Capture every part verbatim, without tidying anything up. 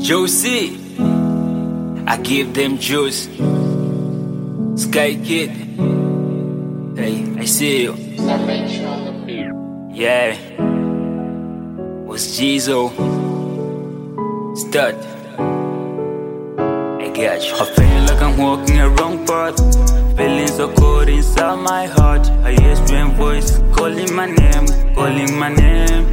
Juicy, I give them juice. Sky Kid, hey, I see you. Yeah, was Jizo, Stud. I got you. I feel like I'm walking a wrong path. Feeling so cold inside my heart. I hear strange voice calling my name, calling my name.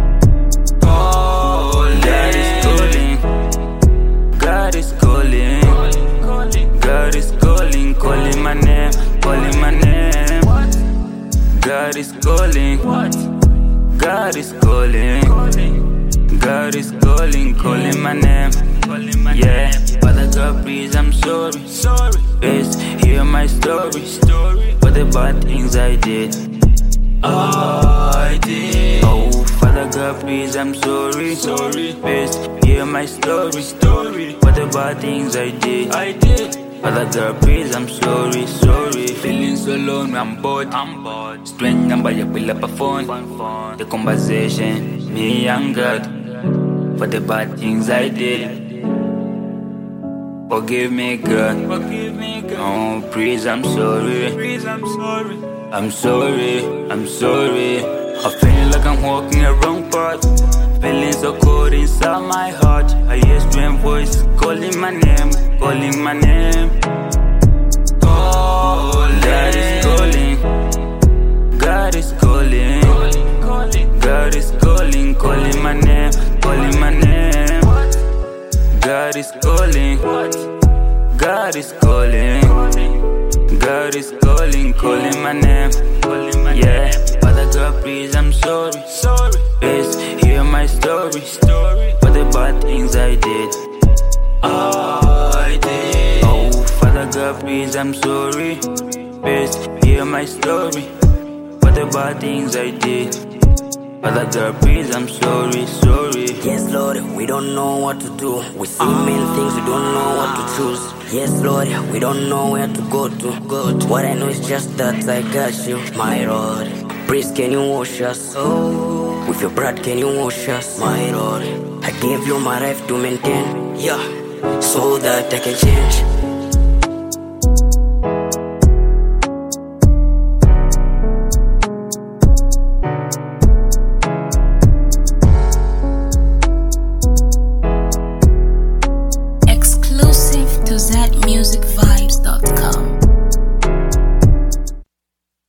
God is calling, God is calling, God is calling, calling my name, calling my name. God is calling, God is calling, God is calling, calling my name. Yeah, Father God, please, I'm sorry. Please hear my story for the bad things I did. I did. Oh, Father God, please, I'm sorry. Sorry. Please hear my story. Story for the bad things I did. I did. Father God, please, I'm sorry. Sorry. Feeling so alone, I'm bored. I'm bored. Strange number, you pull up a phone. The conversation, me and God, for the bad things I did. Forgive me, God. Forgive me, God. Oh, please, I'm sorry. Please, I'm sorry. I'm sorry. I'm sorry. I feel like I'm walking a wrong path. Feeling so cold inside my heart. I hear strange voice calling my name, calling my name. God is calling, God is calling, God is calling, calling my name, calling my name. God is calling, God is calling, God is calling, calling my name. Yeah, Father God, please, I'm sorry. Please hear my story for the bad things I did. I did. Oh, Father God, please, I'm sorry. Please hear my story for the bad things I did. Father God, please, I'm sorry, sorry. Yes, Lord, we don't know what to do. We see many things, we don't know what to choose. Yes, Lord, we don't know where to go to. Go to. What I know is just that I got you, my Lord. Please, can you wash us? Oh, with your blood, can you wash us, my Lord? I gave you my life to maintain, yeah, so that I can change.